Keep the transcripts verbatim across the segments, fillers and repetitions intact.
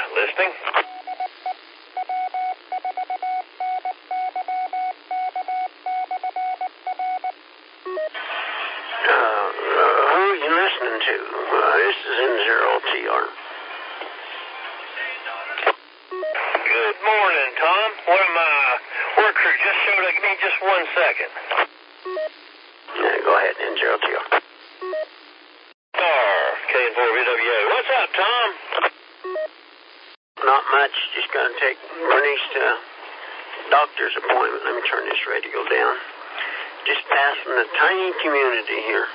listening. Uh, uh, who are you listening to? Uh, this is N zero T R. Good morning, Tom. One of my work crew just showed up. Give me just one second. Yeah, go ahead, N zero T R. R, K N four V W A. What's up, Tom? Not much. Just going to take Bernice to doctor's appointment. Let me turn this radio down. Just passing a tiny community here.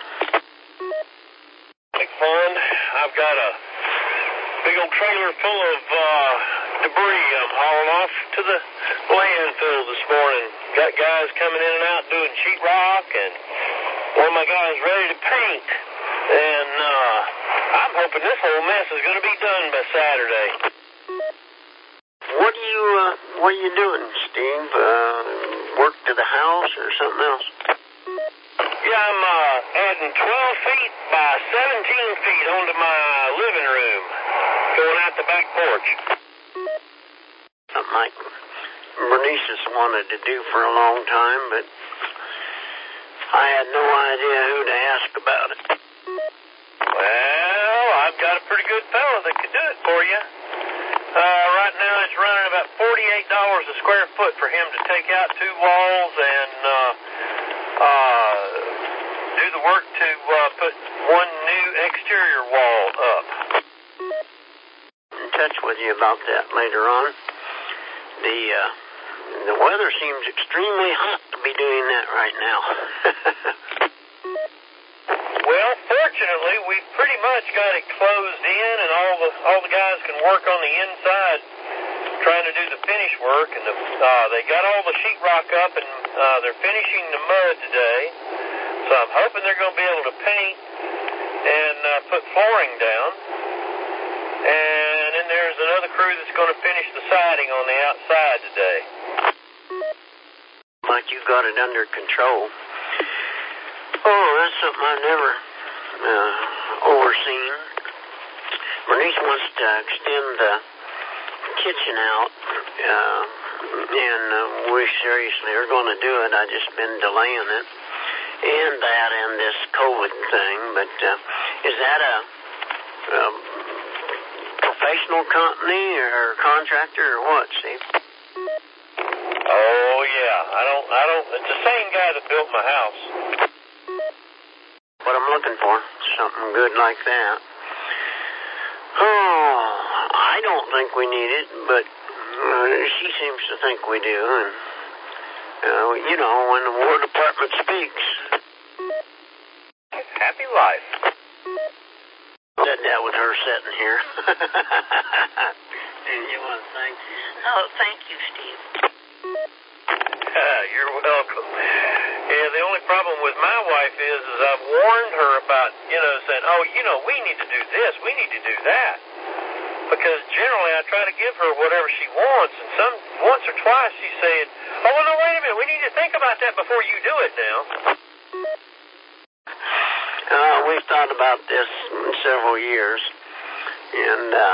Big fun. I've got a big old trailer full of uh, debris I'm hauling off to the landfill this morning. Got guys coming in and out doing sheetrock, and one of my guys ready to paint. And uh, I'm hoping this whole mess is going to be done by Saturday. What are you, uh, what are you doing, Steve? Uh, work to the house or something else? Yeah, I'm uh, adding twelve feet by seventeen feet onto my living room, going out the back porch. Something like Bernice has wanted to do for a long time, but I had no idea who to ask about it. Well, I've got a pretty good fellow that could do it for you. Uh, right now it's running about forty-eight dollars a square foot for him to take out two walls and uh, uh, do the work to uh, put one new exterior wall up. In touch with you about that later on. The uh, the weather seems extremely hot to be doing that right now. Well, fortunately, we've pretty much got it closed in, and all the all the guys can work on the inside, trying to do the finish work. And the, uh, they got all the sheetrock up, and uh, they're finishing the mud today. So I'm hoping they're going to be able to paint and uh, put flooring down. And then there's another crew that's going to finish the siding on the outside today. Like you got it under control. Oh, that's something I've never uh, overseen. Bernice wants to extend the kitchen out, uh, and uh, we seriously are going to do it. I just been delaying it, and that and this COVID thing. But uh, is that a, a professional company or contractor or what, Steve? Oh yeah, I don't, I don't. It's the same guy that built my house. What I'm looking for, something good like that. Oh, I don't think we need it, but uh, she seems to think we do. And uh, you know, when the War Department speaks, happy life. Said that with her sitting here. And you want to thank? Oh, thank you, Steve. Uh, you're welcome. Yeah, the only problem with my wife is, is I've warned her about, you know, saying, oh, you know, we need to do this, we need to do that. Because generally I try to give her whatever she wants, and some once or twice she said, oh, well, no, wait a minute, we need to think about that before you do it now. Uh, we've thought about this in several years, and uh,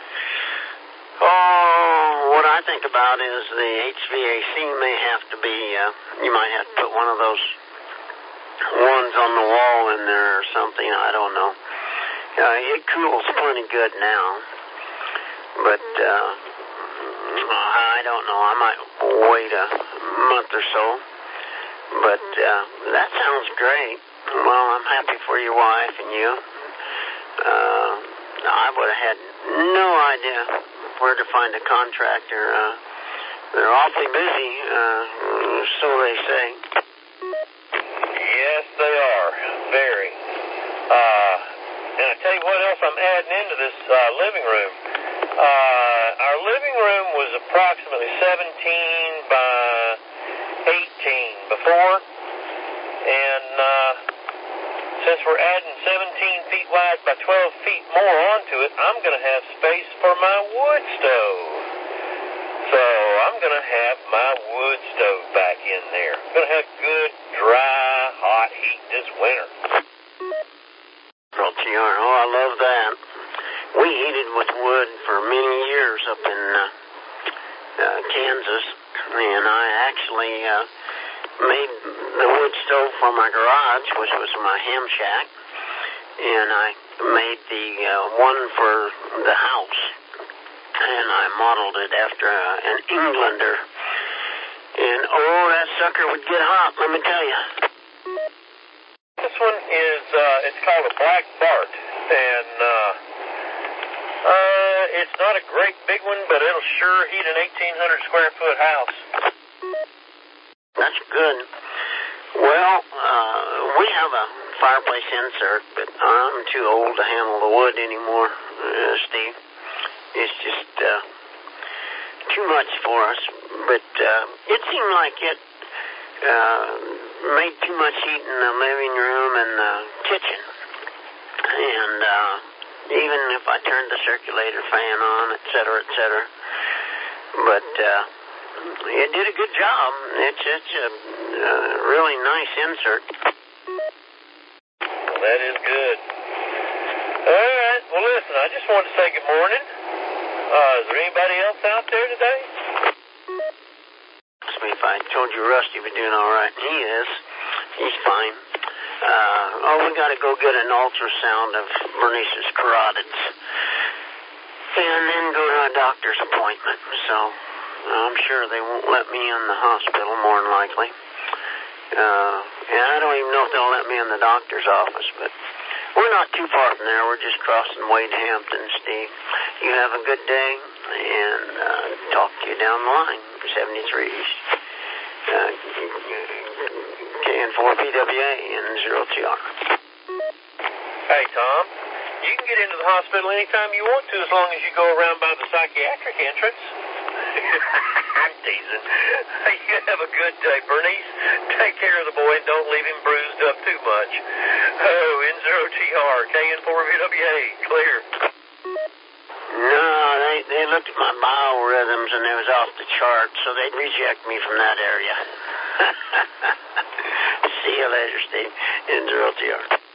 oh, what I think about is the H V A C may have to be, uh, you might have to put one of those ones on the wall in there or something, I don't know. Uh, it cools plenty good now, but uh, I don't know, I might wait a month or so, but uh, that sounds great. Well, I'm happy for your wife and you. Uh, I would have had no idea where to find a contractor. Uh, they're awfully busy, uh, so they say. Yes, they are. Very. Uh, and I tell you what else I'm adding into this uh, living room. Uh, our living room was approximately seventeen by eighteen before, and uh, since we're adding seventeen feet wide by twelve feet more onto it, I'm going to have space for my wood stove. So I'm going to have my wood stove back in there. I'm going to have good, dry, hot heat this winter. Oh, I love that. We heated with wood for many years up in uh, uh, Kansas, and I actually uh, made the wood stove for my garage, which was my ham shack, and I made the uh, one for the house, and I modeled it after uh, an Englander, and oh, that sucker would get hot, let me tell you. This one is, uh, it's called a Black Bart, and uh, uh, it's not a great big one, but it'll sure heat an eighteen hundred square foot house. That's good. Well, uh, we have a fireplace insert, but I'm too old to handle the wood anymore, uh, Steve. It's just uh, too much for us. But uh, it seemed like it uh, made too much heat in the living room and the kitchen. And uh, even if I turned the circulator fan on, et cetera, et cetera. But uh, it did a good job. It's, it's a uh, really nice insert. Well, that is good. All right. Well, listen, I just wanted to say good morning. Uh, is there anybody else out there today? Ask me if I told you Rusty was doing all right. He is. He's fine. Uh, oh, we got to go get an ultrasound of Bernice's carotids, and then go to a doctor's appointment. So I'm sure they won't let me in the hospital, more than likely. Uh, and I don't even know if they'll let me in the doctor's office, but we're not too far from there. We're just crossing Wade Hampton, Steve. You have a good day, and uh, talk to you down the line. seventy-three East. Uh, K N four P W A and zero T R. Hey, Tom, you can get into the hospital anytime you want to as long as you go around by the psychiatric entrance. I'm teasing. Hey, you have a good day, Bernice. Take care of the boy and don't leave him bruised up too much. Oh, N zero T R, K N four P W A, clear. No, they, they looked at my biorhythms and it was off the chart, so they'd reject me from that area. See you later, Steve. N zero T R.